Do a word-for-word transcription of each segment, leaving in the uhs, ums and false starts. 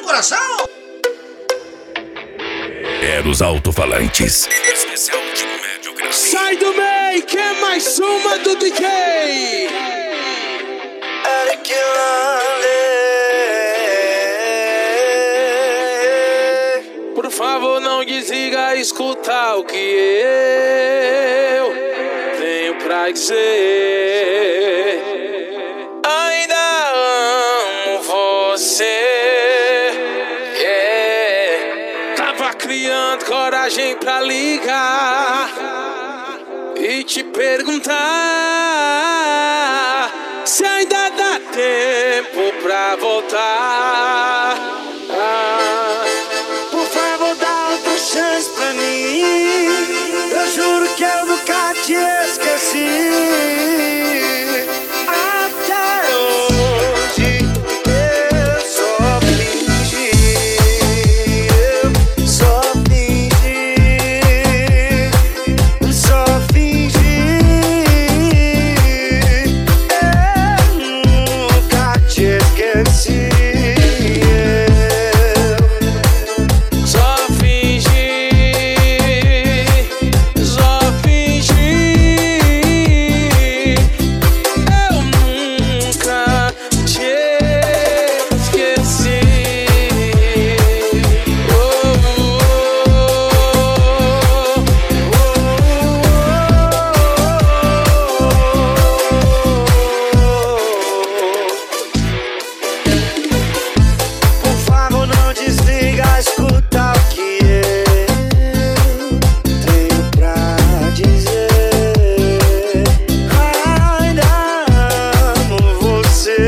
coração. Eros Alto-Falantes. Especial de Mediografia. Sai do meio, que é mais uma do D J. Eric Lande. Por favor, não desliga, escuta o que eu tenho pra dizer. Ainda amo você. Yeah. Tava criando coragem pra ligar e te perguntar se ainda dá tempo pra voltar. Ah, Por favor, dá outra chance pra mim. Eu juro que eu nunca te esqueci. Até hoje eu só fingi. Eu só fingi. Só fingi. Eu nunca te esqueci. só fingi, só fingi. Eu nunca te esqueci. Oh, Por favor, não desliga, escuta o que eu tenho pra dizer. Ainda amo você.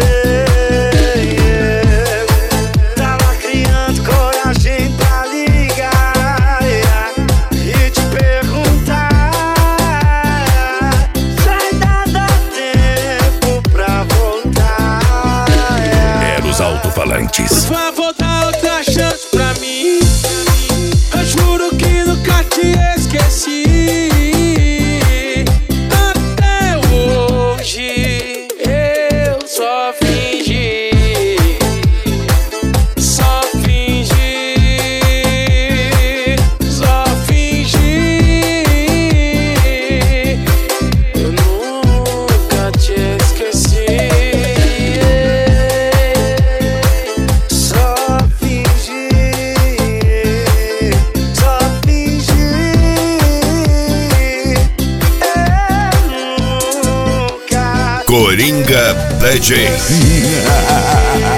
Tava criando coragem pra ligar e te perguntar se ainda dá tempo pra voltar. Eros Alto-Falantes. por favor, dá outra chance pra mim. Eu juro que nunca te esqueci. Até hoje eu só fingi, só fingi, só fingi. Eu nunca te esqueci. Só fingi, só fingi. Eu nunca Coringa D J.